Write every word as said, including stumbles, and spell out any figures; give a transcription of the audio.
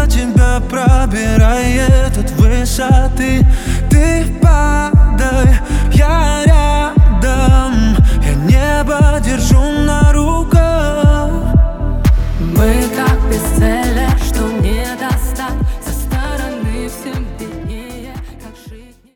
Когда тебя пробирает от высоты, ты падай, я рядом, я небо держу на руках. Мы как бесцельные